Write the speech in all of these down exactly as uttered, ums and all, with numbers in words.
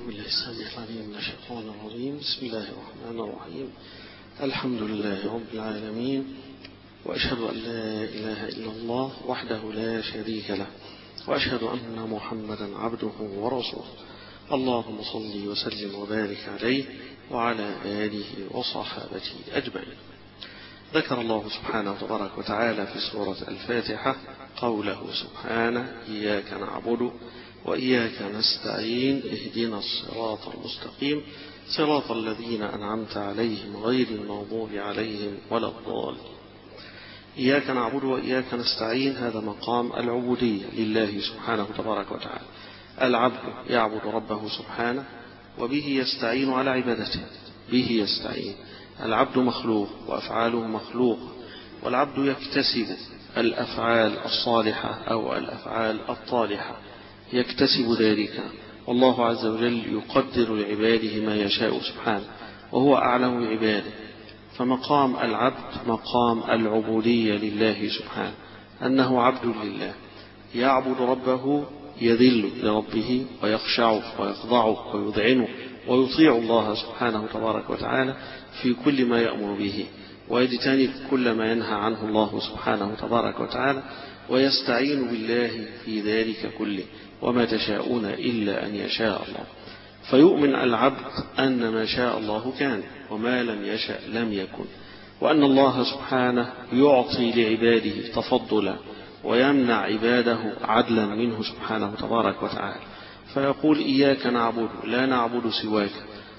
بالله السميع العليم من الشيطان الرجيم. بسم الله الرحمن الرحيم. الحمد لله رب العالمين، وأشهد أن لا إله إلا الله وحده لا شريك له، وأشهد أن محمدا عبده ورسوله. اللهم صل وسلم وبارك عليه وعلى آله وصحابته أجمعين. ذكر الله سبحانه تبارك وتعالى في سورة الفاتحة قوله سبحانه: إياك نعبد وإياك نستعين اهدنا الصراط المستقيم صراط الذين أنعمت عليهم غير المغضوب عليهم ولا الضالين. إياك نعبد وإياك نستعين، هذا مقام العبودية لله سبحانه تبارك وتعالى. العبد يعبد ربه سبحانه وبه يستعين على عبادته، به يستعين. العبد مخلوق وأفعاله مخلوقة، والعبد يكتسب الأفعال الصالحة أو الأفعال الطالحة، يكتسب ذلك، والله عز وجل يقدر لعباده ما يشاء سبحانه، وهو أعلم بعباده. فمقام العبد مقام العبودية لله سبحانه، أنه عبد لله يعبد ربه، يذل لربه ويخشع ويخضع ويذعن ويطيع الله سبحانه تبارك وتعالى في كل ما يأمر به، ويجتنب كل ما ينهى عنه الله سبحانه تبارك وتعالى، ويستعين بالله في ذلك كله. وما تشاءون إلا أن يشاء الله. فيؤمن العبد أن ما شاء الله كان، وما لم يشأ لم يكن، وأن الله سبحانه يعطي لعباده تفضلا ويمنع عباده عدلا منه سبحانه تبارك وتعالى. فيقول: إياك نعبد، لا نعبد سواك،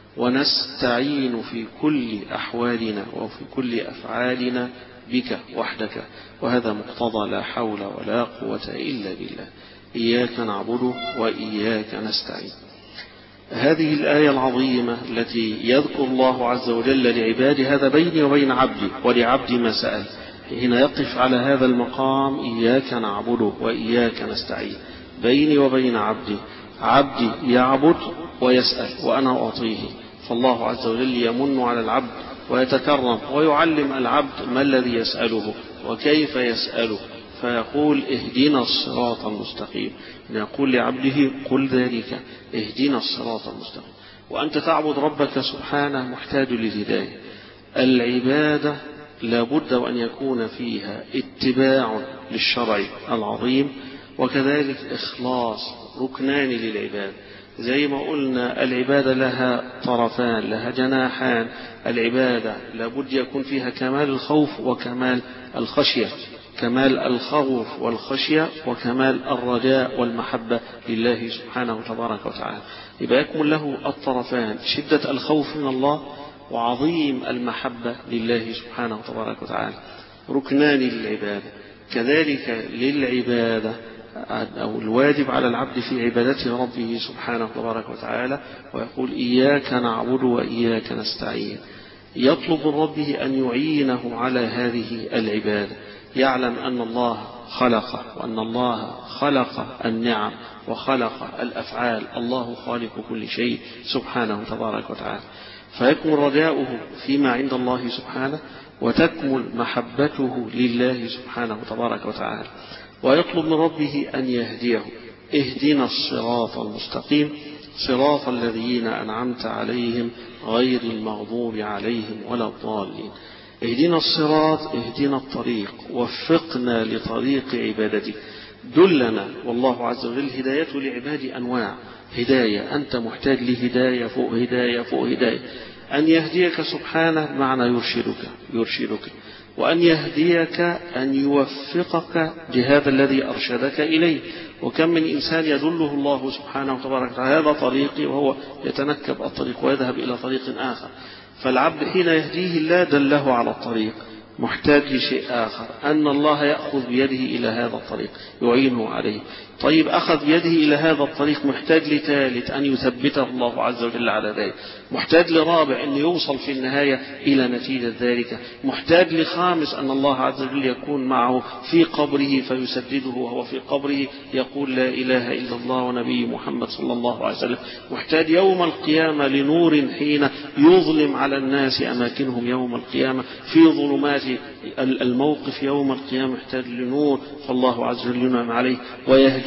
ونستعين في كل أحوالنا وفي كل أفعالنا بك وحدك. وهذا مقتضى لا حول ولا قوة إلا بالله. إياك نعبد وإياك نستعين. هذه الآية العظيمة التي يذكر الله عز وجل لعباده هذا بيني وبين عبدي، ولعبدي ما سأل. هنا يقف على هذا المقام: إياك نعبد وإياك نستعين، بيني وبين عبدي. عبدي يعبد ويسأل وأنا أعطيه، فالله عز وجل يمن على العبد ويتكرم ويعلم العبد ما الذي يسأله وكيف يسأله، فيقول: اهدنا الصراط المستقيم. يقول لعبده: قل ذلك، اهدنا الصراط المستقيم. وأنت تعبد ربك سبحانه محتاج للهداية. العبادة لابد وأن يكون فيها اتباع للشرع العظيم، وكذلك إخلاص، ركنان للعبادة. زي ما قلنا العبادة لها طرفان، لها جناحان. العبادة لابد يكون فيها كمال الخوف وكمال الخشية، كمال الخوف والخشية وكمال الرجاء والمحبة لله سبحانه تبارك وتعالى. يبقى يكمل له الطرفان: شدة الخوف من الله وعظيم المحبة لله سبحانه تبارك وتعالى، ركنان للعبادة. كذلك للعبادة أو الواجب على العبد في عبادته ربه سبحانه تبارك وتعالى، ويقول: إياك نعبد وإياك نستعين. يطلب من ربه أن يعينه على هذه العبادة، يعلم أن الله خلق، وأن الله خلق النعم وخلق الأفعال، الله خالق كل شيء سبحانه تبارك وتعالى. فيكمل رجاؤه فيما عند الله سبحانه، وتكمل محبته لله سبحانه تبارك وتعالى. ويطلب من ربه أن يهديه: اهدنا الصراط المستقيم صراط الذين أنعمت عليهم غير المغضوب عليهم ولا الضالين. اهدنا الصراط، اهدنا الطريق، وفقنا لطريق عبادتك، دلنا. والله عز وجل هدايته لعبادي أنواع هداية، أنت محتاج لهداية فوق هداية فوق هداية. أن يهديك سبحانه معنى يرشدك يرشدك وأن يهديك أن يوفقك لهذا الذي أرشدك إليه. وكم من إنسان يدله الله سبحانه وتبارك وتعالى: هذا طريقي، وهو يتنكب الطريق ويذهب إلى طريق آخر. فالعبد حين يهديه الله دله على الطريق، محتاج لشيء آخر، أن الله يأخذ بيده إلى هذا الطريق يعينه عليه. طيب، أخذ بيده إلى هذا الطريق، محتاج لثالث أن يثبته الله عز وجل على ذلك، محتاج لرابع أن يوصل في النهاية إلى نتيجة ذلك، محتاج لخامس أن الله عز وجل يكون معه في قبره فيسدده وهو في قبره يقول: لا إله إلا الله ونبي محمد صلى الله عليه وسلم. محتاج يوم القيامة لنور حين يظلم على الناس أماكنهم يوم القيامة، في ظلمات الموقف يوم القيامة محتاج لنور، فالله عز وجل ينعم عليه ويهدي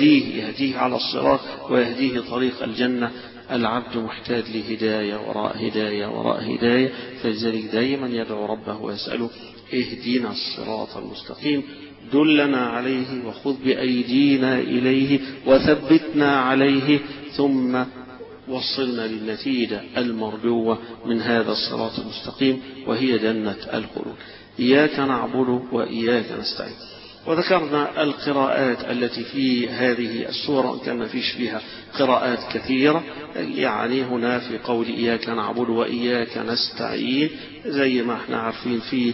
ويهديه يهديه على الصراط ويهديه طريق الجنة. العبد محتاج لهداية وراء هداية وراء هداية، فلذلك دائما يدعو ربه ويسأله اهدنا الصراط المستقيم، دلنا عليه وخذ بأيدينا إليه وثبتنا عليه، ثم وصلنا للنتيجة المرجوة من هذا الصراط المستقيم وهي جنة الخلود. إياك نعبد وإياك نستعين. وذكرنا القراءات التي في هذه السورة، كان ما فيش فيها قراءات كثيرة، يعني هنا في قول إياك نعبد وإياك نستعين زي ما احنا عارفين في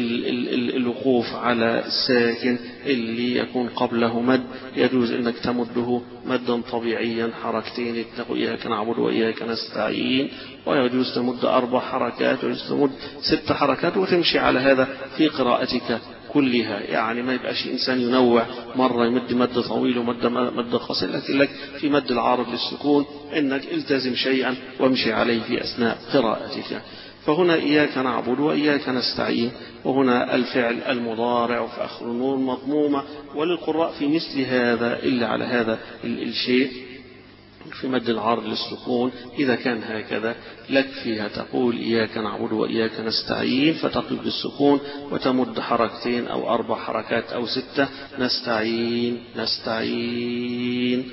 الوقوف على الساكن اللي يكون قبله مد يجوز انك تمده مدا طبيعيا حركتين، تقول إياك نعبد وإياك نستعين، ويجوز تمد أربع حركات ويجوز تمد ست حركات، وتمشي على هذا في قراءتك كلها. يعني ما يبقاش إنسان ينوع، مرة يمد مد طويل ومد مد قصير، لكن لك في مد العارض للسكون انك التزم شيئا وامشي عليه في أثناء قراءتك. فهنا إياك نعبد وإياك نستعين، وهنا الفعل المضارع وفي آخر النون مضمومة، وللقراء في مثل هذا إلا على هذا الشيء في مد العارض للسكون إذا كان هكذا لك فيها تقول إياك نعبد وإياك نستعين فتقف بالسكون وتمد حركتين أو أربع حركات أو ستة، نستعين نستعين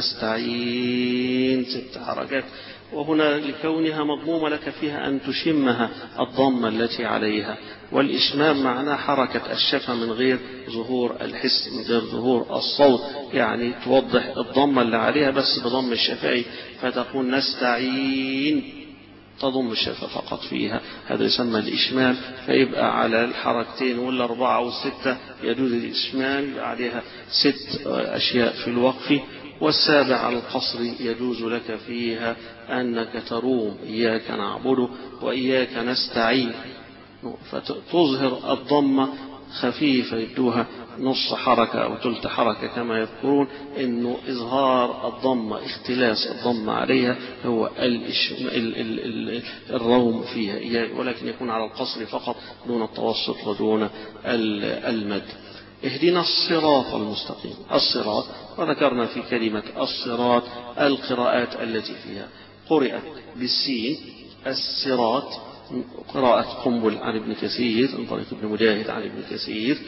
نستعين ست حركات. وهنا لكونها مضمومة لك فيها أن تشمها الضمة التي عليها، والإشمام معناه حركة الشفة من غير ظهور الحس، من غير ظهور الصوت، يعني توضح الضمة اللي عليها بس بضم الشفاء، فتقول نستعين تضم الشفة فقط فيها، هذا يسمى الإشمام. فيبقى على الحركتين والأربعة والستة يجوز الإشمام، يبقى عليها ست أشياء في الوقف. والسابع على القصر يجوز لك فيها أنك تروم إياك نعبد وإياك نستعين، فتظهر الضمة خفيفة يدوها نص حركة أو ثلث حركة كما يذكرون، إنه إظهار الضمة اختلاس الضمة عليها هو الروم فيها، ولكن يكون على القصر فقط دون التوسط ودون المد. اهدنا الصراط المستقيم. الصراط، وذكرنا في كلمة الصراط القراءات التي فيها قرأت بالسين الصراط، قراءة قنبل عن ابن كثير عن طريق ابن مجاهد عن ابن كثير،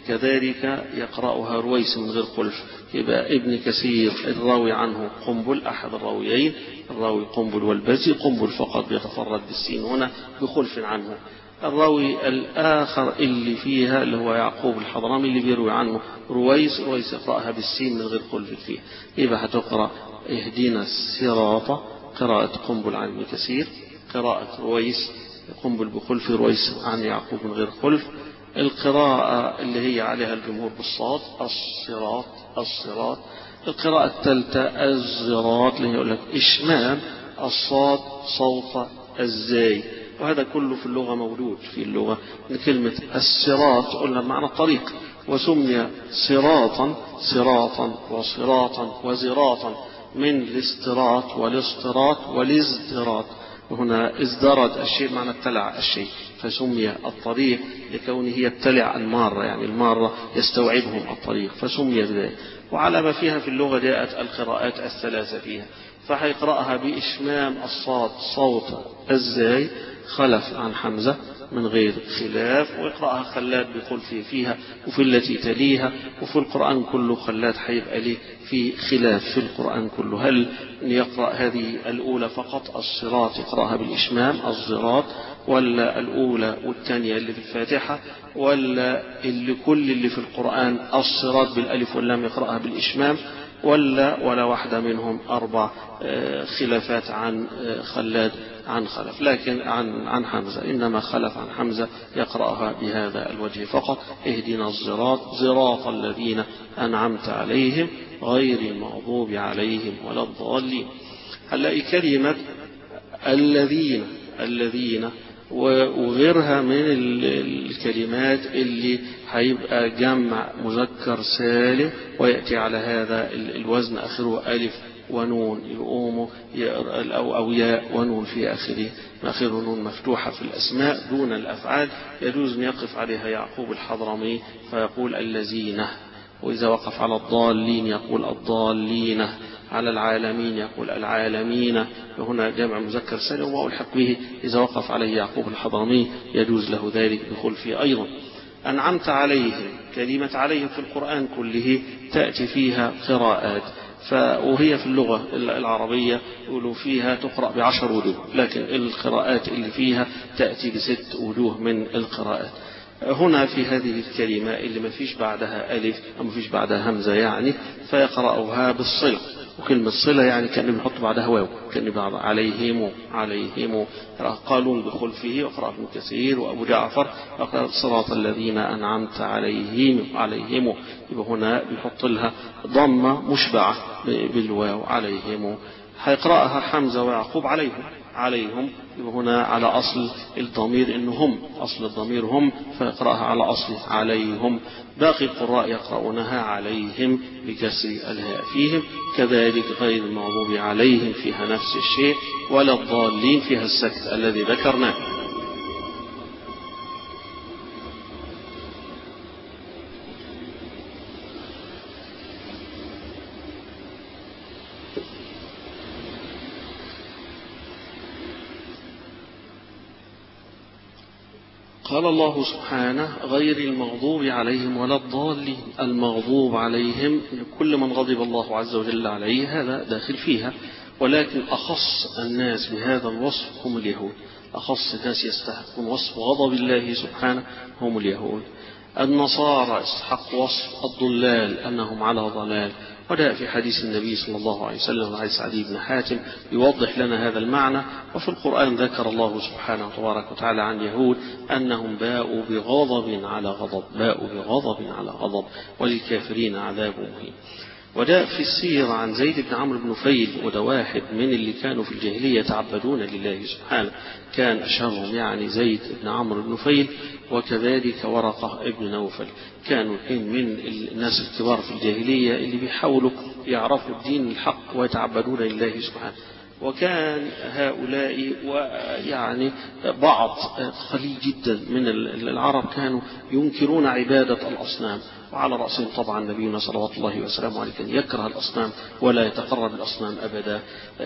كذلك يقرأها رويس من غير خلف، يبقى ابن كثير الراوي عنه قنبل أحد الراويين، الراوي قنبل والبزي، قنبل فقط بيتفرد بالسين هنا بخلف عنه. الراوي الآخر اللي فيها اللي هو يعقوب الحضرمي اللي بيروي عنه رويس، رويس يقرأها بالسين من غير خلف فيه، يبقى هتقرأ اهدنا الصراط قراءة قنبل عن ابن كثير، قراءة رويس قنبل بخلف رويس عن يعقوب من غير خلف. القراءة اللي هي عليها الجمهور بالصاد الصراط الصراط. القراءة الثالثة الزراط اللي يقول لك إشمام الصاد صوت الزاي، وهذا كله في اللغة موجود في اللغة. كلمة الصراط قلنا معنى الطريق، وسمي صراطا صراطا وصراطا وزراطا من الاستراط والاستراط والازدراط، وهنا ازدرد الشيء معنى ابتلع الشيء، فسمي الطريق لكونه يبتلع المارة، يعني المارة يستوعبهم الطريق فسمي بذلك. وعلى ما فيها في اللغة جاءت القراءات الثلاثة فيها، فحيقرأها بإشمام الصاد صوت الزاي خلف عن حمزة من غير خلاف، ويقرأها خلاد بخلفه فيها وفي التي تليها، وفي القرآن كله خلاد حيبقى ليه في خلاف في القرآن كله، هل يقرأ هذه الأولى فقط الصراط يقرأها بالإشمام الزراط، ولا الأولى والثانية اللي في الفاتحة، ولا اللي كل اللي في القرآن الصراط بالألف واللام يقرأها بالإشمام، ولا ولا واحدة منهم. أربع خلافات عن خلاد عن خلف، لكن عن عن حمزة إنما خلف عن حمزة يقرأها بهذا الوجه فقط، اهدنا الصراط صراط الذين أنعمت عليهم غير المغضوب عليهم ولا الضالين. هنلاقي كلمة الذين الذين وغيرها من الكلمات اللي هيبقى جمع مذكر سالم ويأتي على هذا الوزن آخره ألف ونون، يقوم أو أو ياء ونون في آخره، آخره نون مفتوحة في الأسماء دون الأفعال، يجوز أن يقف عليها يعقوب الحضرمي فيقول الذين، وإذا وقف على الضالين يقول الضالين، على العالمين يقول العالمين، وهنا جمع مذكر سالم وألحق به إذا وقف عليه يعقوب الحضرمي يجوز له ذلك بخلفه أيضا. أنعمت عليهم، كلمة عليهم في القرآن كله تأتي فيها قراءات، وهي في اللغة العربية يقولوا فيها تقرأ بعشر وجوه، لكن القراءات اللي فيها تأتي بست وجوه من القراءات. هنا في هذه الكلمة اللي ما فيش بعدها ألف أو ما فيش بعدها همزة يعني فيقرأوها بالصلة، وكلمة صلة يعني كأنه بيحط بعدها واو، كأنه بعد عليهم عليهم. قالون بخلفه وقرأ ابن كثير وأبو جعفر وقرأ صراط الذين أنعمت عليهم عليهم، يبقى هنا بيحط لها ضمة مشبعة بالواو عليهم. هيقرأها حمزة ويعقوب عليهم عليهم، يبقى هنا على أصل الضمير إنه هم، أصل الضمير هم، فيقرأها على أصل عليهم. باقي القراء يقرؤونها عليهم بكسر الهاء فيهم، كذلك غير المغضوب عليهم فيها نفس الشيء، ولا الضالين فيها السكت الذي ذكرناه. قال الله سبحانه غير المغضوب عليهم ولا الضالين. المغضوب عليهم كل من غضب الله عز وجل عليه هذا داخل فيها، ولكن أخص الناس بهذا الوصف هم اليهود، أخص الناس يستحقون وصف غضب الله سبحانه هم اليهود. النصارى استحق وصف الضلال أنهم على ضلال، وجاء في حديث النبي صلى الله عليه وسلم حديث عدي بن حاتم يوضح لنا هذا المعنى. وفي القرآن ذكر الله سبحانه تبارك وتعالى عن اليهود أنهم باءوا بغضب على غضب، باءوا بغضب على غضب، وللكافرين عذاب مهين. وجاء في السيرة عن زيد بن عمرو بن نفيل، وده واحد من اللي كانوا في الجاهلية يتعبدون لله سبحانه، كان أشهرهم يعني زيد بن عمرو بن نفيل، وكذلك ورقة ابن نوفل، كانوا اثنين من الناس الكبار في الجاهلية اللي بيحاولوا يعرفوا الدين الحق ويتعبدون لله سبحانه. وكان هؤلاء ويعني بعض قليل جدا من العرب كانوا ينكرون عبادة الأصنام، وعلى رأسهم طبعا نبينا صلوات الله وسلامه عليه كان يكره الأصنام ولا يتقرب الأصنام أبدا.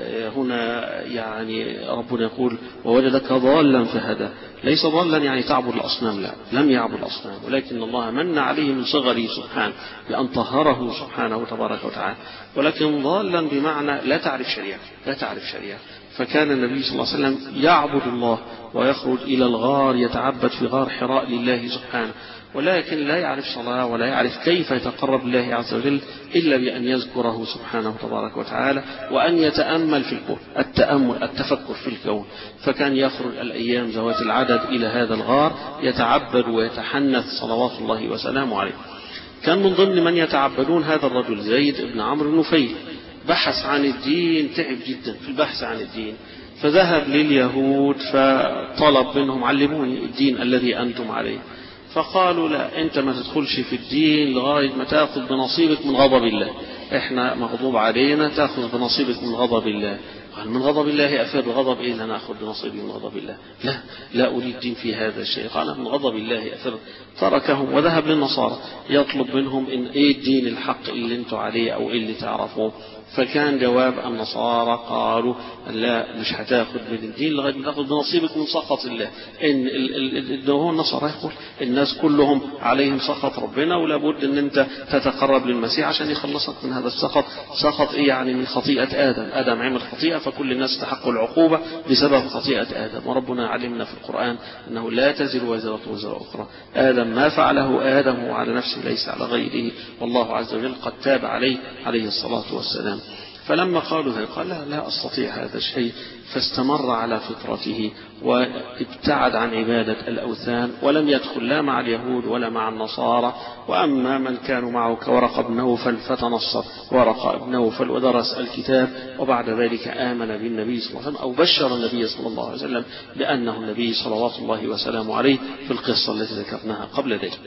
هنا يعني ربنا يقول ووجدك ضالا فهدى، ليس ضالا يعني تعبد الأصنام، لا، لم يعبد الأصنام، ولكن الله من عليه من صغره سبحانه بأن طهره سبحانه تبارك وتعالى، ولكن ضالا بمعنى لا تعرف شريعة، لا تعرف شريعة. فكان النبي صلى الله عليه وسلم يعبد الله ويخرج إلى الغار يتعبد في غار حراء لله سبحانه، ولكن لا يعرف صلاة ولا يعرف كيف يتقرب لله عز وجل إلا بأن يذكره سبحانه تبارك وتعالى وأن يتأمل في الكون، التأمل التفكر في الكون. فكان يخرج الأيام ذوات العدد إلى هذا الغار يتعبد ويتحنث صلوات الله وسلامه عليه. كان من ضمن من يتعبدون هذا الرجل زيد بن عمرو بن نفيل، بحث عن الدين، تعب جدا في البحث عن الدين، فذهب لليهود فطلب منهم علموني الدين الذي أنتم عليه، فقالوا لا، أنت ما تدخلش في الدين لغاية ما تأخذ بنصيبك من غضب الله، إحنا مغضوب علينا تأخذ بنصيبك من غضب الله. قال من غضب الله أفر، غضب إيه أنا أخذ بنصيبي من غضب الله؟ لا لا أريد دين في هذا الشيء. قال من غضب الله أفر، تركهم وذهب للنصارى يطلب منهم إن إيه الدين الحق اللي أنتوا عليه أو اللي تعرفوه. فكان جواب النصارى قالوا لا، مش هتاخد من الدين لغاية ما تاخد بنصيبك من سخط الله. إن ال هو النصارى يقول الناس كلهم عليهم سخط ربنا، ولا بد ان انت تتقرب للمسيح عشان يخلصك من هذا السخط. سخط ايه يعني؟ من خطيئة آدم، آدم عمل خطيئة فكل الناس تحقوا العقوبة بسبب خطيئة آدم. وربنا علمنا في القرآن انه لا تزر وازرة وزر أخرى، آدم ما فعله آدم على نفسه ليس على غيره، والله عز وجل قد تاب عليه عليه الصلاة والسلام. فلما قالوا ذلك قال لا, لا أستطيع هذا الشيء، فاستمر على فطرته وابتعد عن عبادة الأوثان، ولم يدخل لا مع اليهود ولا مع النصارى. وأما من كانوا معه كورقة بن نوفل فتنصر ورقة بن نوفل ودرس الكتاب، وبعد ذلك آمن بالنبي صلى الله عليه وسلم أو بشر النبي صلى الله عليه وسلم بأنه النبي صلوات الله وسلامه عليه في القصة التي ذكرناها قبل ذلك.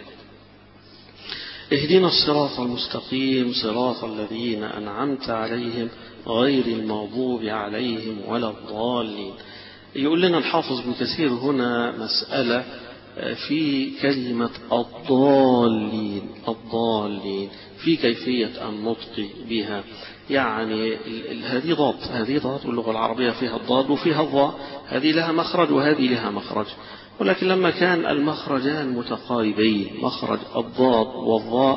اهدنا الصراط المستقيم صراط الذين أنعمت عليهم غير المغضوب عليهم ولا الضالين. يقول لنا الحافظ ابن كثير هنا مسألة في كلمة الضالين الضالين في كيفية النطق بها. يعني هذه ضاد هذه ضاد واللغة العربية فيها الضاد وفيها الضاء، هذه لها مخرج وهذه لها مخرج، ولكن لما كان المخرجان متقاربين مخرج الضاد والضاء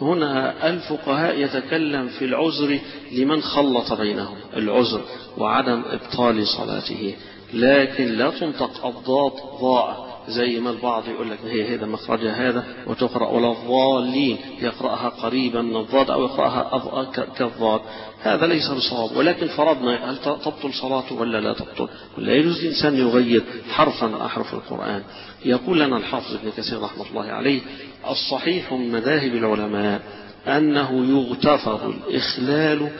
هنا الفقهاء يتكلم في العذر لمن خلط بينهم، العذر وعدم إبطال صلاته، لكن لا تنطق الضاد ضاء زي ما البعض يقول لك هي هذا مخرجها هذا وتقرأ ولا الضالين، يقرأها قريبا من الضاد أو يقرأها كالضاد، هذا ليس بصواب. ولكن فرضنا هل تبطل صلاته ولا لا تبطل، ولا يجوز الإنسان يغير حرفا من أحرف القرآن؟ يقول لنا الحافظ ابن كثير رحمة الله عليه: الصحيح من مذاهب العلماء أنه يغتفر الإخلال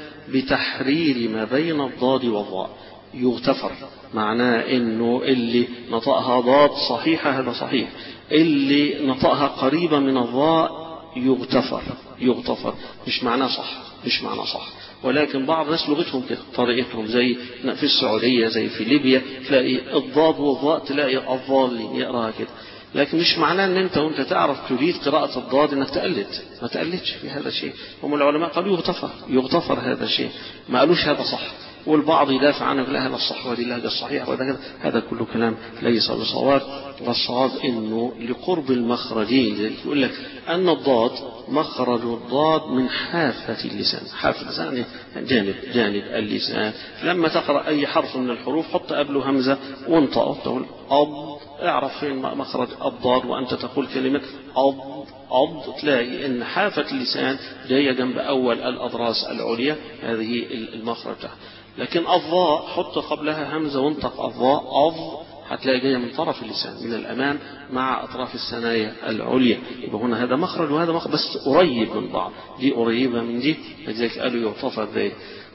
بتحرير ما بين الضاد والضاء. يغتفر معناه انه اللي نطقها ضاد صحيحة هذا صحيح، اللي نطقها قريبة من الضاء يغتفر يغتفر مش معناه صح مش معناه صح ولكن بعض الناس لغتهم كده طريقتهم، زي في السعودية زي في ليبيا تلاقي الضاد والضاء تلاقي الضالين يقراها كده، لكن مش معناه ان انت وانت تعرف تريد قراءة الضاد انك تقلد، ما تقلدش في هذا الشيء. هم العلماء قالوا يغتفر يغتفر هذا الشيء، ما قالوش هذا صح، والبعض يدافع عنه لا هذا الصح وهذه اللهجة الصحيحة وهذا كذا، هذا كله كلام ليس بصواب. والصواب انه لقرب المخرجين يقول لك ان الضاد مخرج الضاد من حافة اللسان، حافة اللسان جانب جانب اللسان، لما تقرأ اي حرف من الحروف حط قبله همزة وانطقه تقول أض، اعرف فين مخرج الضاد وانت تقول كلمة أض أض، تلاقي ان حافة اللسان جاية جنب اول الاضراس العليا، هذه المخرج بتاعها. لكن الضاء حط قبلها همزة وانطق الضاء أض، هتلاقي جاية من طرف اللسان من الأمام مع أطراف الثنايا العليا، يبقى هنا هذا مخرج وهذا مخرج بس قريب من بعض، دي قريبة من دي، لذلك قالوا يغتفر ذلك.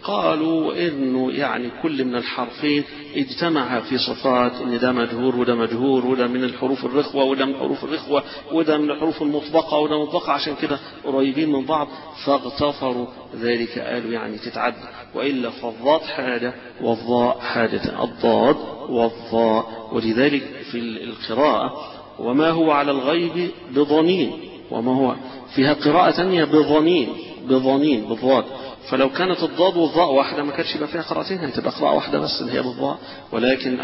قالوا إنه يعني كل من الحرفين اجتمع في صفات إن ده مجهور وده مجهور وده من الحروف الرخوة وده من حروف الرخوة وده من الحروف المطبقة وده مطبقة، عشان كده قريبين من بعض فاغتفروا ذلك. قالوا يعني تتعد، وإلا فالضاد حاجة والضاء حاجة، الضاد والضاء. ولذلك في القراءة وما هو على الغيب بضنين، وما هو فيها قراءة ثانية بضنين بضنين بالضاد، فلو كانت الضاد والضاء واحدة ما كانتش يبقى فيها قراءتين، هتبقى قراءة واحدة بس اللي هي بالضاء، ولكن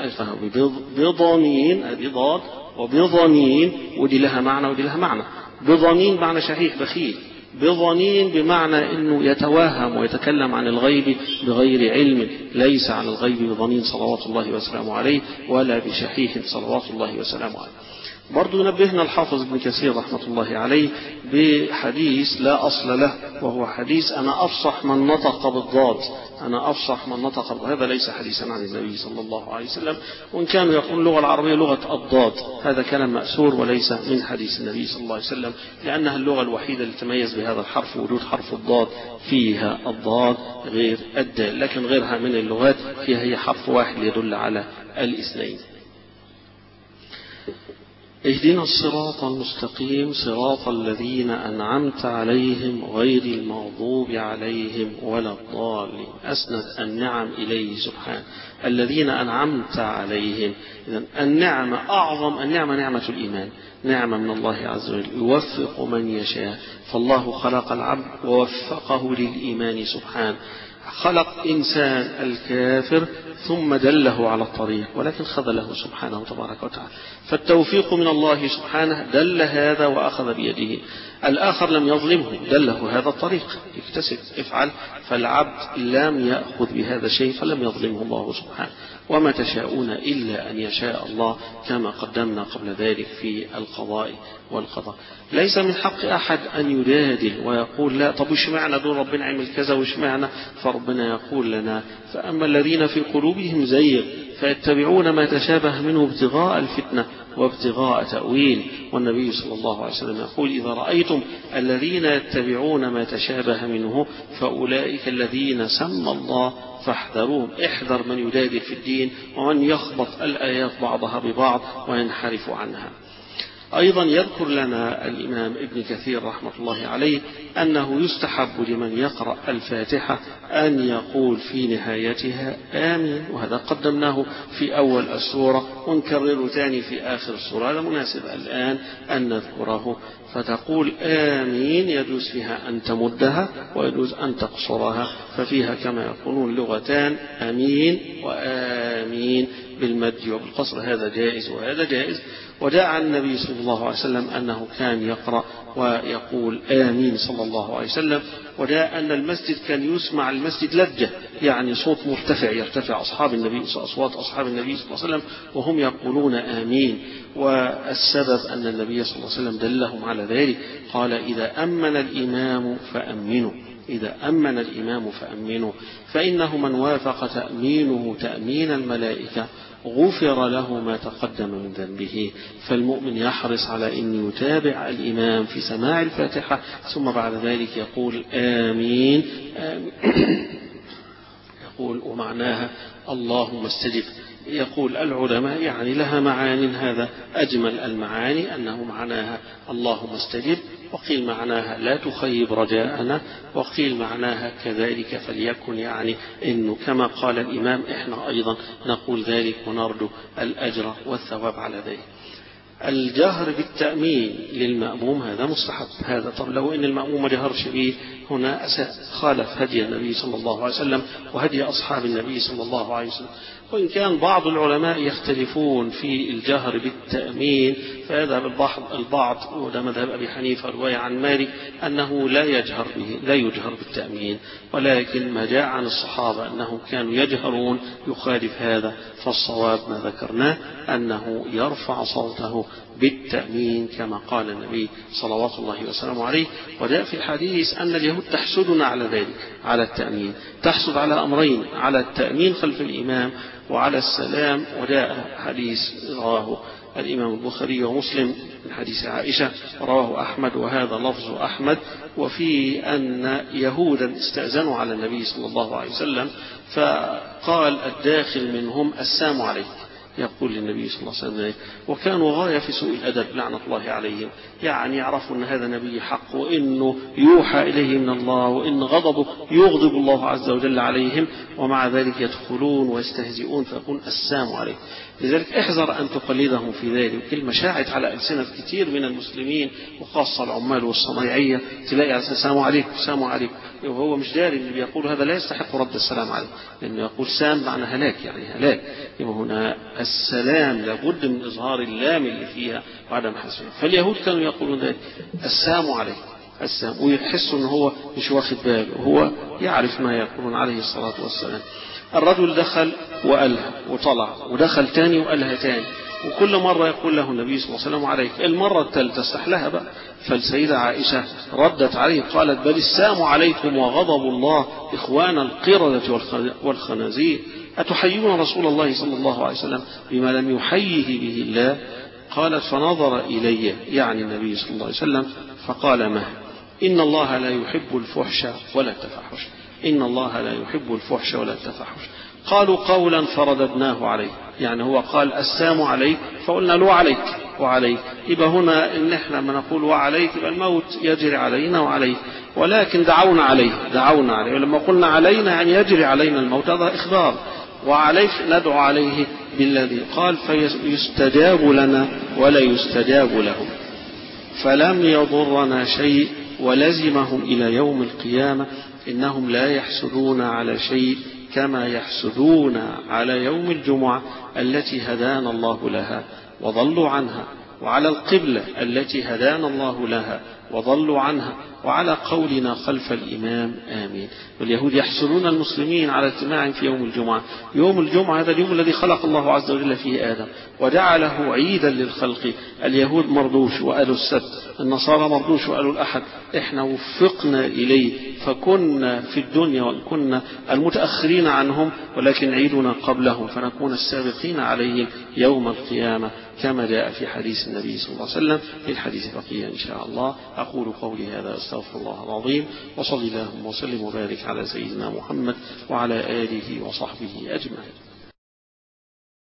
بضنين ادي ضاد وبضنين، ودي لها معنى ودي لها معنى. بضنين معنى شحيح بخيل، بضنين بمعنى انه يتوهم ويتكلم عن الغيب بغير علم، ليس على الغيب بضنين صلوات الله وسلامه عليه ولا بشحيح صلوات الله وسلامه عليه. برضو نبهنا الحافظ ابن كثير رحمة الله عليه بحديث لا أصل له، وهو حديث أنا أفصح من نطق بالضاد، أنا أفصح من نطق بالضاد، هذا ليس حديثا عن النبي صلى الله عليه وسلم، وإن كانوا يقولون اللغة العربية لغة الضاد، هذا كلام مأثور وليس من حديث النبي صلى الله عليه وسلم، لأنها اللغة الوحيدة اللي تميز بهذا الحرف وجود حرف الضاد فيها الضاد غير الدال، لكن غيرها من اللغات فيها هي حرف واحد يدل على الاثنين. اهدنا الصراط المستقيم صراط الذين أنعمت عليهم غير المغضوب عليهم ولا الضالين. أسند النعم إليه سبحانه، الذين أنعمت عليهم، إذن النعمة أعظم النعمة نعمة الإيمان، نعمة من الله عز وجل يوفق من يشاء، فالله خلق العبد ووفقه للإيمان سبحانه، خلق إنسان الكافر ثم دله على الطريق ولكن خذله سبحانه تبارك وتعالى، فالتوفيق من الله سبحانه دل هذا وأخذ بيده، الآخر لم يظلمه دله هذا الطريق اكتسب افعل، فالعبد لم يأخذ بهذا الشيء فلم يظلمه الله سبحانه، وما تشاءون إلا أن يشاء الله كما قدمنا قبل ذلك في القضاء والقضاء. ليس من حق أحد أن يجادل ويقول لا طب وش معنى دون ربنا عمل كذا وش معنى، فربنا يقول لنا فأما الذين في قلوبهم زيغ فيتبعون ما تشابه منه ابتغاء الفتنة وابتغاء تأويل، والنبي صلى الله عليه وسلم يقول إذا رأيتم الذين يتبعون ما تشابه منه فأولئك الذين سمى الله فاحذروهم، احذر من يجادل في الدين ومن يخبط الآيات بعضها ببعض وينحرف عنها. أيضا يذكر لنا الإمام ابن كثير رحمة الله عليه أنه يستحب لمن يقرأ الفاتحة أن يقول في نهايتها آمين، وهذا قدمناه في أول السورة ونكرره ثاني في آخر السورة. هذا مناسب الآن أن نذكره. فتقول آمين يجوز فيها أن تمدها ويجوز أن تقصرها، ففيها كما يقولون لغتان، أمين وآمين بالمد وبالقصر، هذا جائز وهذا جائز. وجاء عن النبي صلى الله عليه وسلم أنه كان يقرأ ويقول آمين صلى الله عليه وسلم. وجاء أن المسجد كان يسمع المسجد لجة، يعني صوت مرتفع يرتفع أصحاب النبي أصوات أصحاب النبي صلى الله عليه وسلم وهم يقولون آمين. والسبب أن النبي صلى الله عليه وسلم دلهم على ذلك، قال إذا أمن الإمام فأمنوا، إذا أمن الإمام فأمنوا، فإنه من وافق تأمينه تأمين الملائكة غفر له ما تقدم من ذنبه. فالمؤمن يحرص على أن يتابع الإمام في سماع الفاتحة، ثم بعد ذلك يقول آمين, آمين يقول ومعناها اللهم استجب. يقول العلماء يعني لها معان، هذا أجمل المعاني أنه معناها اللهم استجب، وقيل معناها لا تخيب رجاءنا، وقيل معناها كذلك فليكن، يعني إنه كما قال الإمام إحنا أيضا نقول ذلك ونرجو الأجر والثواب على ذلك. الجهر بالتأمين للمأموم هذا مستحب. هذا طب لو إن المأموم ما جهرش به هنا خالف هدي النبي صلى الله عليه وسلم وهدي أصحاب النبي صلى الله عليه وسلم. وإن كان بعض العلماء يختلفون في الجهر بالتأمين، فيذهب البعض البعض وده مذهب أبي حنيفة رواية عن مالك أنه لا يجهر به، لا يجهر بالتأمين، ولكن ما جاء عن الصحابة أنهم كانوا يجهرون يخالف هذا. فالصواب ما ذكرناه أنه يرفع صوته بالتأمين كما قال النبي صلوات الله وسلامه عليه. وجاء في الحديث أن اليهود تحسدنا على ذلك، على التأمين، تحسد على أمرين، على التأمين خلف الإمام وعلى السلام. وجاء حديث رواه الإمام البخاري ومسلم من حديث عائشة رواه أحمد وهذا لفظ أحمد، وفي أن يهودا استأذنوا على النبي صلى الله عليه وسلم فقال الداخل منهم السلام عليكم، يقول للنبي صلى الله عليه وسلم، وكانوا غاية في سوء الأدب لعنة الله عليهم، يعني يعرفوا أن هذا نبي حق وإنه يوحى إليه من الله وإن غضبه يغضب الله عز وجل عليهم، ومع ذلك يدخلون ويستهزئون فيقول السلام عليكم. لذلك احذر أن تقلدهم في ذلك. كلمة شاعت على ألسنة كثير من المسلمين وخاصة العمال والصنايعية، تلاقي على السلام عليكم السلام عليكم، وهو مش داري اللي بيقول هذا لا يستحق رد السلام عليه، لأنه يقول سام معنى هلاك، يعني هلاك. يبقى هنا السلام لابد من إظهار اللام اللي فيها وعدم حسنها. فاليهود كانوا يقولون ذلك السلام عليكم السلام، ويحسوا أنه هو مش واخد باله وهو يعرف ما يقولون عليه الصلاة والسلام. الرجل دخل وقالها وطلع ودخل تاني وقالها تاني، وكل مرة يقول له النبي صلى الله عليه وسلم عليك. المرة الثالثة استحلها بقى، فالسيدة عائشة ردت عليه قالت بل السلام عليكم وغضب الله إخوان القردة والخنازير، أتحيون رسول الله صلى الله عليه وسلم بما لم يحيه به الله؟ قالت فنظر إلي، يعني النبي صلى الله عليه وسلم، فقال ما إن الله لا يحب الفحش ولا التفحش، إن الله لا يحب الفحش ولا التفحش. قالوا قولا فرددناه عليه، يعني هو قال السلام عليك فقلنا له عليك وعليك. يبقى هنا إن احنا لما نقول وعليك يبقى الموت يجري علينا وعليه، ولكن دعونا عليه دعونا عليه، ولما قلنا علينا يعني يجري علينا الموت، هذا إخبار. وعليك ندعو عليه بالذي قال فيستجاب لنا ولا يستجاب لهم، فلم يضرنا شيء ولزمهم إلى يوم القيامة، إنهم لا يحسدون على شيء كما يحسدون على يوم الجمعة التي هدانا الله لها وضلوا عنها، وعلى القبلة التي هدانا الله لها وضلوا عنها، وعلى قولنا خلف الإمام آمين. واليهود يحسدون المسلمين على اجتماع في يوم الجمعة. يوم الجمعة هذا اليوم الذي خلق الله عز وجل فيه آدم وجعله عيدا للخلق. اليهود مرضوش وقالوا السبت، النصارى مرضوش وقالوا الأحد، احنا وفقنا إليه فكنا في الدنيا وإن كنا المتأخرين عنهم، ولكن عيدنا قبلهم فنكون السابقين عليهم يوم القيامة كما جاء في حديث النبي صلى الله عليه وسلم. في الحديث بقية إن شاء الله. أقول قولي هذا أستغفر الله العظيم، وصلي اللهم وسلم وبارك على سيدنا محمد وعلى آله وصحبه أجمعين.